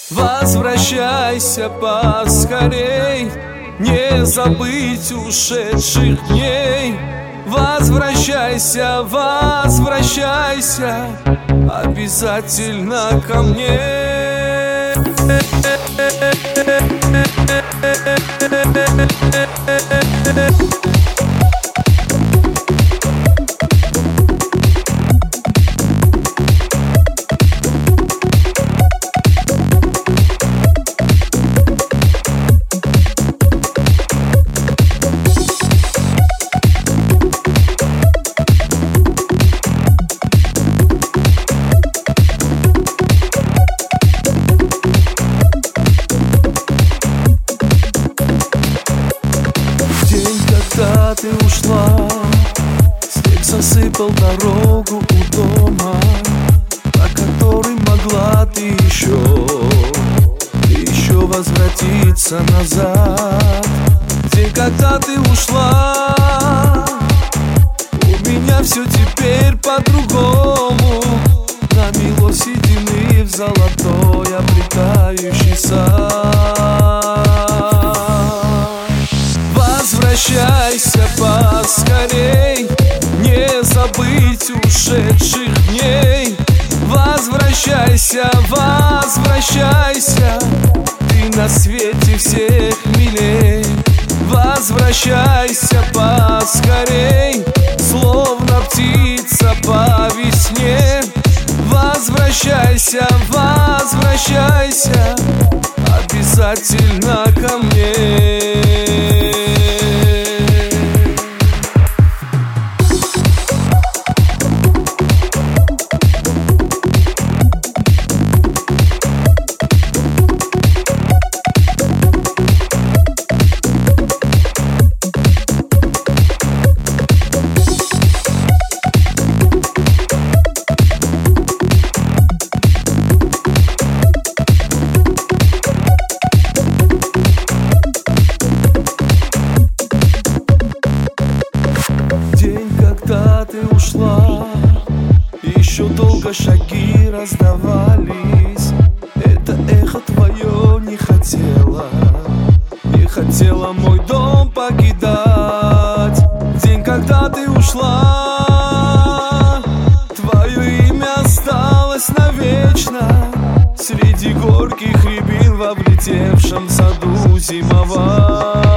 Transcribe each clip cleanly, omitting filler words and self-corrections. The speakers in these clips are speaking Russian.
Возвращайся поскорей, не забыть ушедших дней. Возвращайся, возвращайся, обязательно ко мне. Когда ты ушла, снег засыпал дорогу у дома, по которой могла ты еще возвратиться назад. День, когда ты ушла, у меня все теперь по-другому. Намело седины в золотой облетающий сад. Возвращайся поскорей, не забыть ушедших дней. Возвращайся, возвращайся, ты на свете всех милей. Возвращайся поскорей, словно птица по весне. Возвращайся, возвращайся, обязательно ко мне. Когда ты ушла, еще долго шаги раздавались. Это эхо твое не хотела мой дом покидать. День, когда ты ушла, твое имя осталось навечно среди горьких рябин в облетевшем саду зимовать.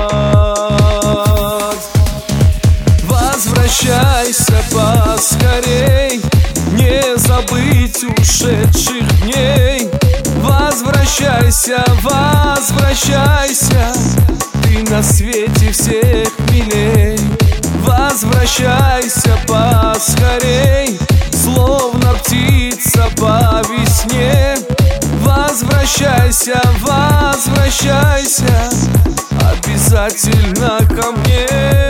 Возвращайся поскорей, не забыть ушедших дней. Возвращайся, возвращайся, ты на свете всех милей. Возвращайся поскорей, словно птица по весне. Возвращайся, возвращайся, обязательно ко мне.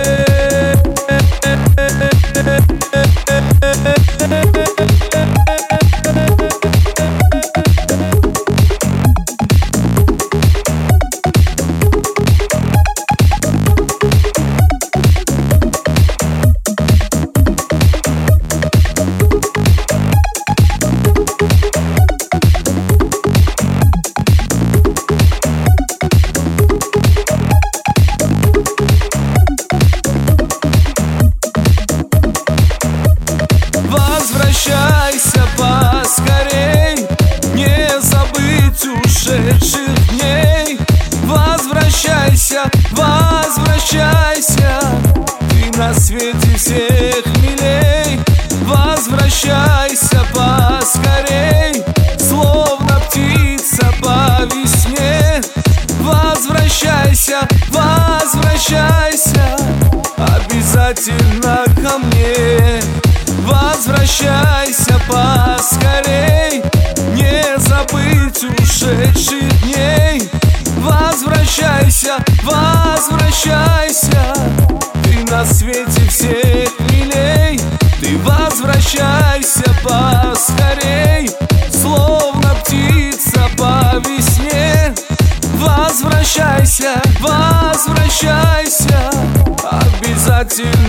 Возвращайся поскорей, не забыть ушедших дней. Возвращайся, возвращайся, ты на свете всех милей. Возвращайся поскорей, словно птица по весне. Возвращайся, возвращайся, обязательно ко мне. Возвращайся поскорей, не забыть ушедших дней. Возвращайся, возвращайся, ты на свете всех милей. Ты возвращайся поскорей, словно птица по весне. Возвращайся, возвращайся, обязательно